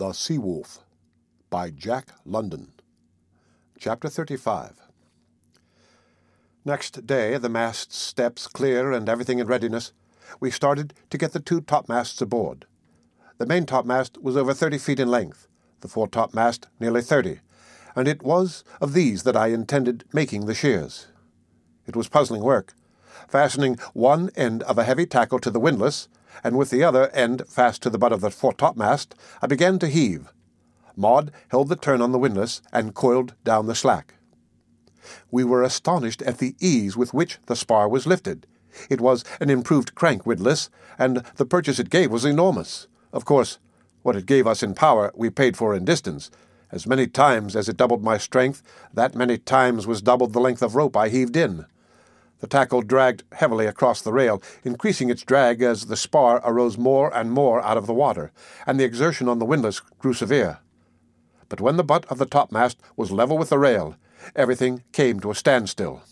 The Sea Wolf by Jack London. Chapter 35. Next day, the mast steps clear and everything in readiness, we started to get the two topmasts aboard. The main topmast was over 30 feet in length, the foretopmast nearly 30, and it was of these that I intended making the shears. It was puzzling work, fastening one end of a heavy tackle to the windlass, and with the other end fast to the butt of the foretopmast, I began to heave. Maud held the turn on the windlass and coiled down the slack. We were astonished at the ease with which the spar was lifted. It was an improved crank windlass, and the purchase it gave was enormous. Of course, what it gave us in power we paid for in distance. As many times as it doubled my strength, that many times was doubled the length of rope I heaved in. The tackle dragged heavily across the rail, increasing its drag as the spar arose more and more out of the water, and the exertion on the windlass grew severe. But when the butt of the topmast was level with the rail, everything came to a standstill.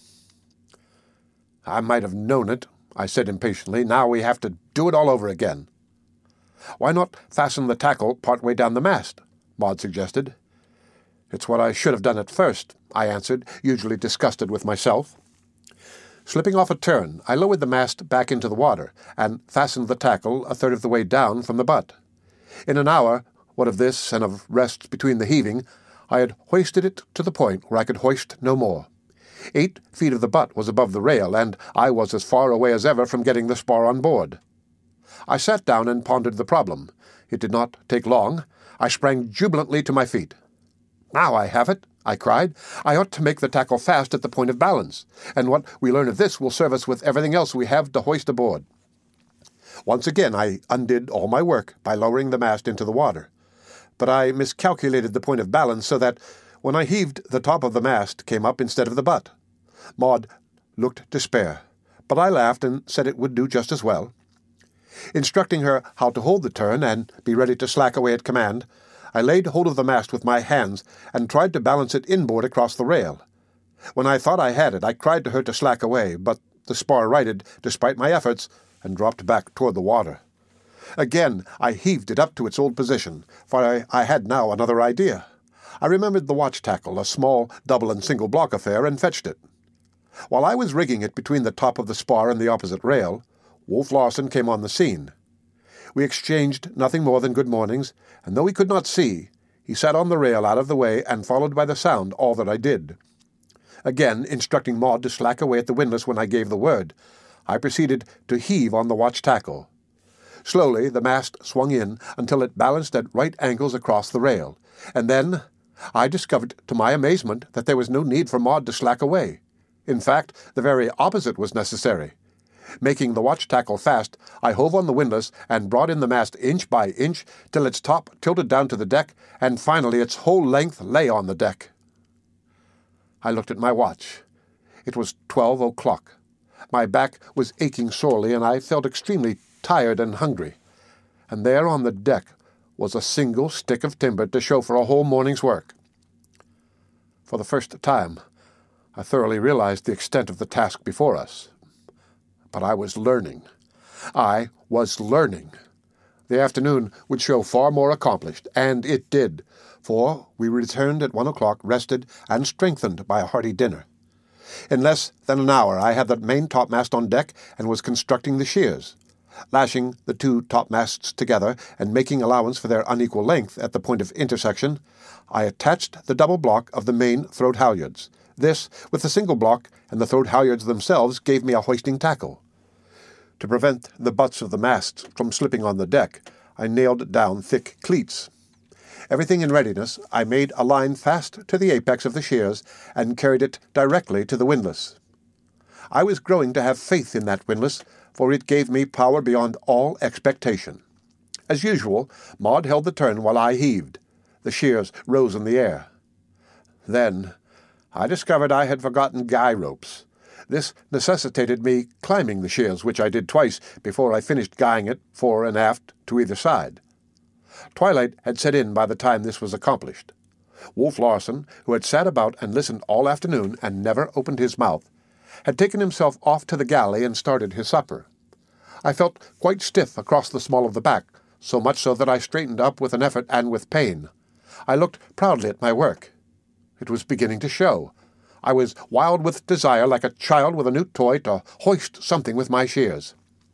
"I might have known it," I said impatiently. "Now we have to do it all over again." "Why not fasten the tackle part way down the mast?" Maud suggested. "It's what I should have done at first," I answered, hugely disgusted with myself. Slipping off a turn, I lowered the mast back into the water, and fastened the tackle a third of the way down from the butt. In an hour, what of this and of rest between the heaving, I had hoisted it to the point where I could hoist no more. 8 feet of the butt was above the rail, and I was as far away as ever from getting the spar on board. I sat down and pondered the problem. It did not take long. I sprang jubilantly to my feet. "Now I have it," I cried. "I ought to make the tackle fast at the point of balance, and what we learn of this will serve us with everything else we have to hoist aboard." Once again I undid all my work by lowering the mast into the water, but I miscalculated the point of balance so that, when I heaved, the top of the mast came up instead of the butt. Maud looked despair, but I laughed and said it would do just as well. Instructing her how to hold the turn and be ready to slack away at command, I laid hold of the mast with my hands and tried to balance it inboard across the rail. When I thought I had it, I cried to her to slack away, but the spar righted despite my efforts and dropped back toward the water. Again I heaved it up to its old position, for I had now another idea. I remembered the watch tackle, a small double and single block affair, and fetched it. While I was rigging it between the top of the spar and the opposite rail, Wolf Larsen came on the scene. We exchanged nothing more than good mornings, and though he could not see, he sat on the rail out of the way and followed by the sound all that I did. Again, instructing Maud to slack away at the windlass when I gave the word, I proceeded to heave on the watch tackle. Slowly the mast swung in until it balanced at right angles across the rail, and then I discovered to my amazement that there was no need for Maud to slack away. In fact, the very opposite was necessary. Making the watch tackle fast, I hove on the windlass and brought in the mast inch by inch till its top tilted down to the deck, and finally its whole length lay on the deck. I looked at my watch. It was 12 o'clock. My back was aching sorely, and I felt extremely tired and hungry. And there on the deck was a single stick of timber to show for a whole morning's work. For the first time, I thoroughly realized the extent of the task before us. But I was learning. I was learning. The afternoon would show far more accomplished, and it did, for we returned at 1 o'clock, rested and strengthened by a hearty dinner. In less than an hour I had the main topmast on deck and was constructing the shears. Lashing the two topmasts together and making allowance for their unequal length at the point of intersection, I attached the double block of the main throat halyards. This, with the single block and the throat halyards themselves, gave me a hoisting tackle. To prevent the butts of the masts from slipping on the deck, I nailed down thick cleats. Everything in readiness, I made a line fast to the apex of the shears and carried it directly to the windlass. I was growing to have faith in that windlass, for it gave me power beyond all expectation. As usual, Maud held the turn while I heaved. The shears rose in the air. Then I discovered I had forgotten guy ropes. This necessitated me climbing the shears, which I did twice before I finished guying it fore and aft to either side. Twilight had set in by the time this was accomplished. Wolf Larsen, who had sat about and listened all afternoon and never opened his mouth, had taken himself off to the galley and started his supper. I felt quite stiff across the small of the back, so much so that I straightened up with an effort and with pain. I looked proudly at my work. It was beginning to show. I was wild with desire, like a child with a new toy, to hoist something with my shears.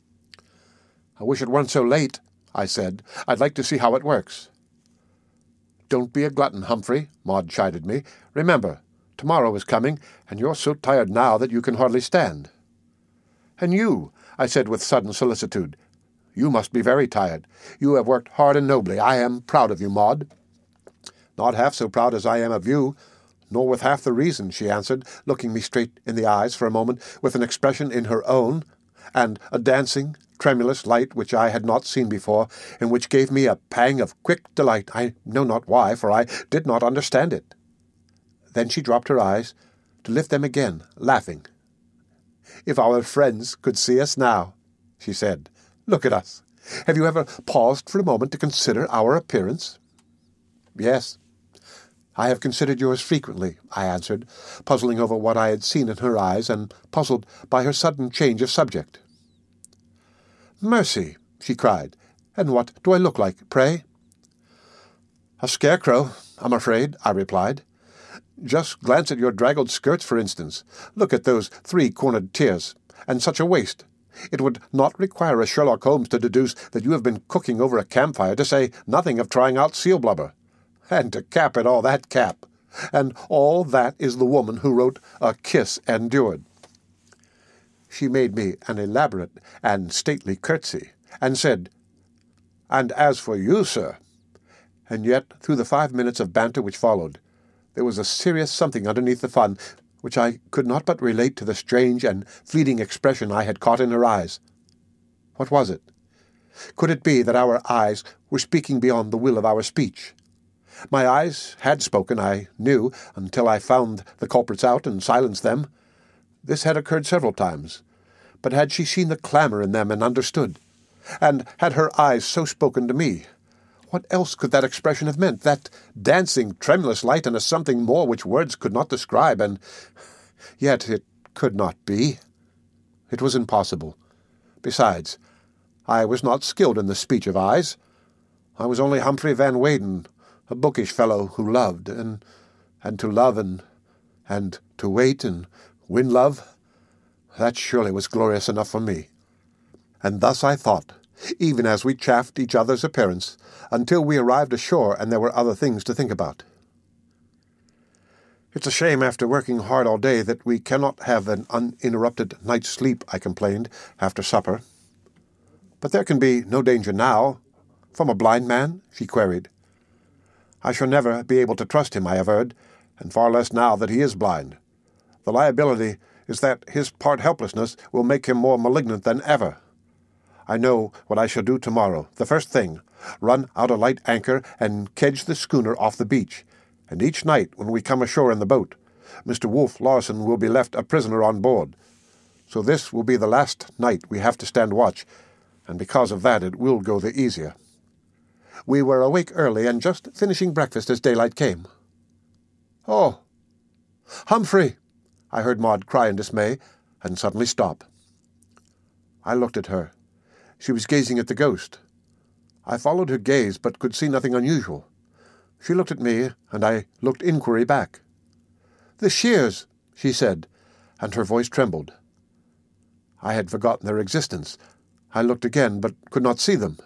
"I wish it weren't so late," I said. "I'd like to see how it works." "Don't be a glutton, Humphrey," Maud chided me. "Remember, tomorrow is coming, and you're so tired now that you can hardly stand." "And you," I said with sudden solicitude. "You must be very tired. You have worked hard and nobly. I am proud of you, Maud." "Not half so proud as I am of you, nor with half the reason," she answered, looking me straight in the eyes for a moment with an expression in her own, and a dancing, tremulous light which I had not seen before, and which gave me a pang of quick delight, I know not why, for I did not understand it. Then she dropped her eyes, to lift them again, laughing. "If our friends could see us now," she said. "Look at us. Have you ever paused for a moment to consider our appearance?" "Yes, I have considered yours frequently," I answered, puzzling over what I had seen in her eyes, and puzzled by her sudden change of subject. "Mercy!" she cried. "And what do I look like, pray?" "A scarecrow, I'm afraid," I replied. "Just glance at your draggled skirts, for instance. Look at those three-cornered tiers, and such a waist. It would not require a Sherlock Holmes to deduce that you have been cooking over a campfire, to say nothing of trying out seal blubber. And to cap it all, that cap. And all that is the woman who wrote A Kiss Endured." She made me an elaborate and stately curtsy, and said, "And as for you, sir—" And yet, through the 5 minutes of banter which followed, there was a serious something underneath the fun, which I could not but relate to the strange and fleeting expression I had caught in her eyes. What was it? Could it be that our eyes were speaking beyond the will of our speech? My eyes had spoken, I knew, until I found the culprits out and silenced them. This had occurred several times. But had she seen the clamour in them and understood? And had her eyes so spoken to me? What else could that expression have meant? That dancing, tremulous light, and a something more which words could not describe, and yet it could not be. It was impossible. Besides, I was not skilled in the speech of eyes. I was only Humphrey Van Weyden, a bookish fellow who loved, and to love, and to wait, and win love. That surely was glorious enough for me. And thus I thought, even as we chaffed each other's appearance, until we arrived ashore and there were other things to think about. "It's a shame after working hard all day that we cannot have an uninterrupted night's sleep," I complained, after supper. "But there can be no danger now. From a blind man?" she queried. "I shall never be able to trust him," I averred, "and far less now that he is blind. The liability is that his part helplessness will make him more malignant than ever. I know what I shall do tomorrow. The first thing, run out a light anchor and kedge the schooner off the beach, and each night when we come ashore in the boat, Mr. Wolfe Larsen will be left a prisoner on board. So this will be the last night we have to stand watch, and because of that it will go the easier." We were awake early and just finishing breakfast as daylight came. "Oh, Humphrey!" I heard Maud cry in dismay, and suddenly stop. I looked at her. She was gazing at the ghost. I followed her gaze, but could see nothing unusual. She looked at me, and I looked inquiry back. "The shears," she said, and her voice trembled. I had forgotten their existence. I looked again, but could not see them.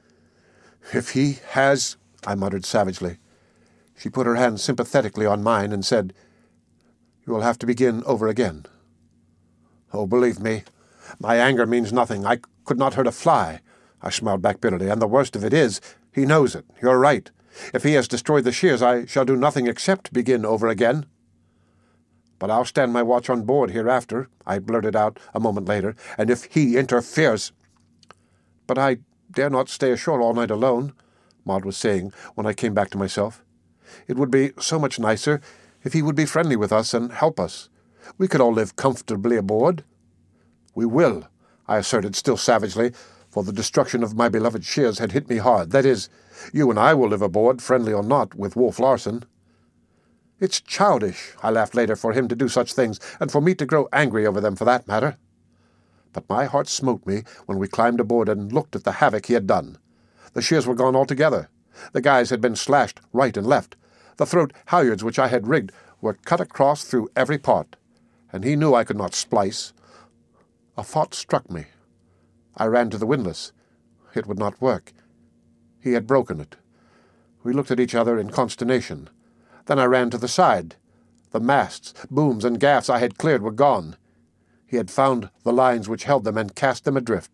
"If he has—" I muttered savagely. She put her hand sympathetically on mine and said, "You will have to begin over again." "Oh, believe me, my anger means nothing. I could not hurt a fly," I smiled back bitterly, "and the worst of it is, he knows it. You're right. If he has destroyed the shears, I shall do nothing except begin over again." "But I'll stand my watch on board hereafter," I blurted out a moment later, "and if he interferes—" "But I dare not stay ashore all night alone," Maud was saying when I came back to myself. "It would be so much nicer if he would be friendly with us and help us. We could all live comfortably aboard." "We will," I asserted, still savagely, for the destruction of my beloved shears had hit me hard. "That is, you and I will live aboard, friendly or not, with Wolfe Larsen." "It's childish," I laughed later, "for him to do such things, and for me to grow angry over them for that matter." But my heart smote me when we climbed aboard and looked at the havoc he had done. The shears were gone altogether. The guys had been slashed right and left. The throat halyards which I had rigged were cut across through every part, and he knew I could not splice. A thought struck me. I ran to the windlass. It would not work. He had broken it. We looked at each other in consternation. Then I ran to the side. The masts, booms, and gaffs I had cleared were gone. He had found the lines which held them and cast them adrift.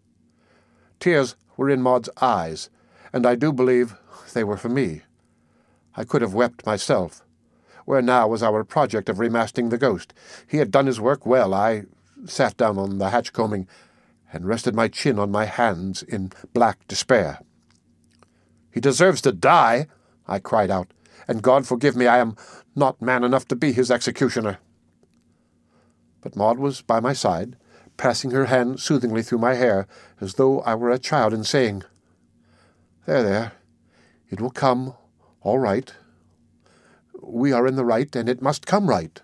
Tears were in Maud's eyes, and I do believe they were for me. I could have wept myself. Where now was our project of remasting the Ghost? He had done his work well. I sat down on the hatch combing and rested my chin on my hands in black despair. "He deserves to die," I cried out, "and God forgive me, I am not man enough to be his executioner." But Maud was by my side, passing her hand soothingly through my hair, as though I were a child, and saying, There, it will come, all right. We are in the right, and it must come right."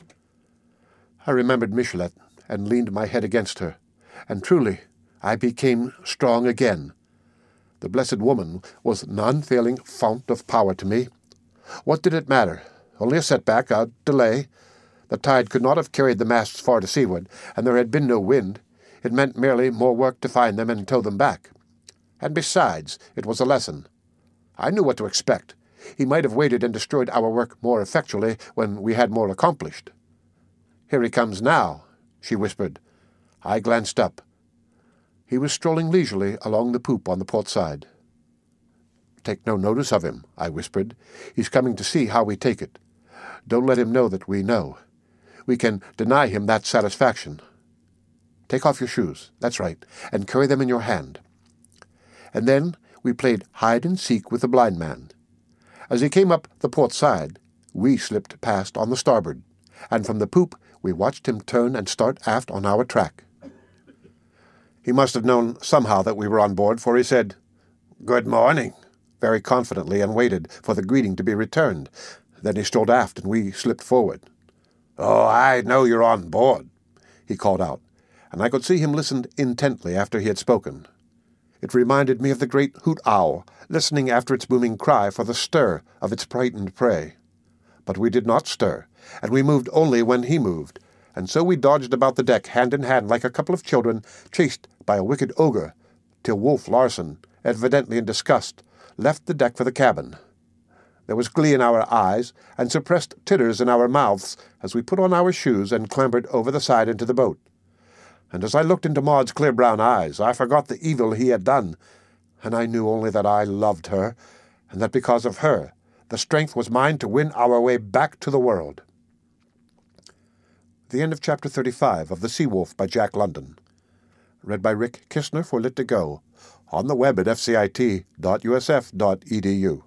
I remembered Michelet, and leaned my head against her, and truly I became strong again. The blessed woman was an unfailing fount of power to me. What did it matter? Only a setback, a delay. The tide could not have carried the masts far to seaward, and there had been no wind. It meant merely more work to find them and tow them back. And besides, it was a lesson. I knew what to expect. He might have waited and destroyed our work more effectually when we had more accomplished. "Here he comes now," she whispered. I glanced up. He was strolling leisurely along the poop on the port side. "Take no notice of him," I whispered. "He's coming to see how we take it. Don't let him know that we know. We can deny him that satisfaction. Take off your shoes, that's right, and carry them in your hand." And then we played hide-and-seek with the blind man. As he came up the port side, we slipped past on the starboard, and from the poop we watched him turn and start aft on our track. He must have known somehow that we were on board, for he said, "Good morning," very confidently, and waited for the greeting to be returned. Then he strolled aft, and we slipped forward. "Oh, I know you're on board," he called out, and I could see him listen intently after he had spoken. It reminded me of the great hoot owl, listening after its booming cry for the stir of its frightened prey. But we did not stir, and we moved only when he moved, and so we dodged about the deck hand in hand like a couple of children chased by a wicked ogre, till Wolf Larsen, evidently in disgust, left the deck for the cabin. There was glee in our eyes, and suppressed titters in our mouths as we put on our shoes and clambered over the side into the boat. And as I looked into Maud's clear brown eyes, I forgot the evil he had done, and I knew only that I loved her, and that because of her, the strength was mine to win our way back to the world. The end of Chapter 35 of The Sea Wolf by Jack London. Read by Rick Kistner for Lit2Go, on the web at fcit.usf.edu.